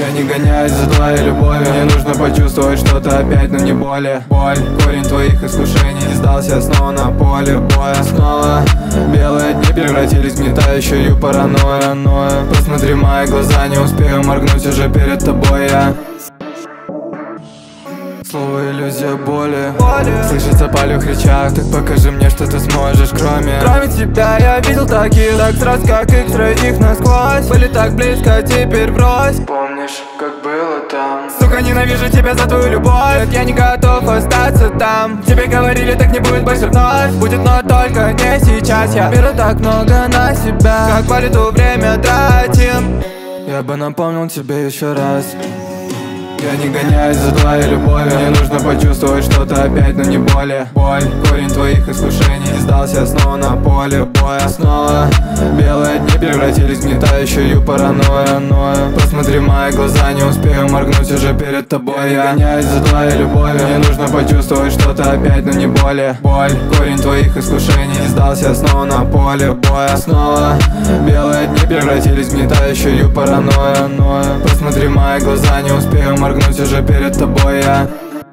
Я не гоняюсь за твоей любовью, мне нужно почувствовать что-то опять, но не более. Боль, корень твоих искушений, не сдался снова на поле боя. Снова белые дни превратились в гнетающую паранойю. Посмотри мои глаза, не успею моргнуть, уже перед тобой я. Слово иллюзия боли. Слышится по речах, так покажи мне, что ты сможешь. Кроме тебя я видел таких, так сразу как их троих насквозь. Были так близко, теперь брось. Помнишь, как было там? Сука, ненавижу тебя за твою любовь. Нет, я не готов остаться там. Тебе говорили, так не будет больше вновь. Будет, но только не сейчас. Я беру так много на себя, как по лету время тратим. Я бы напомнил тебе еще раз. Я не гоняюсь за твоей любовью, мне нужно почувствовать что-то опять, но не более. Боль, корень твоих искушений, не сдался снова на поле боя. Снова белые дни превратились в гнетающую паранойю. Посмотри мои глаза, не успею моргнуть, уже перед тобой я. Не гоняюсь за твоей любовью, мне нужно почувствовать что-то опять, но не более. Боль, корень твоих искушений, не сдался снова на поле боя. Снова белые дни превратились в гнетающую паранойю. Посмотри мои глаза, не успею моргнуть, уже перед тобой я.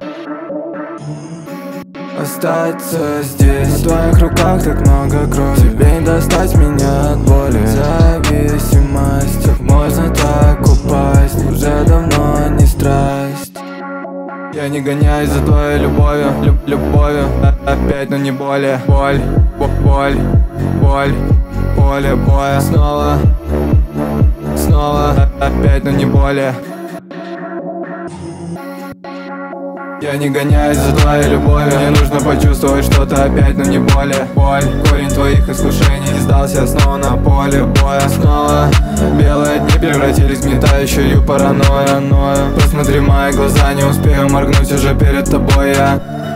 Остаться здесь, в твоих руках так много крови. Тебе не достать меня от боли. Зависимость, как можно так упасть? Уже давно не страсть. Я не гоняюсь за твоей любовью, любовью опять, но не более. Боль, поле боя. Снова опять, но не более. Я не гоняюсь за твоей любовью, мне нужно почувствовать что-то опять, но не более. Боль, корень твоих искушений, не сдался снова на поле боя. Снова белые дни превратились в гнетающую паранойю. Посмотри мои глаза, не успею моргнуть, уже перед тобой я.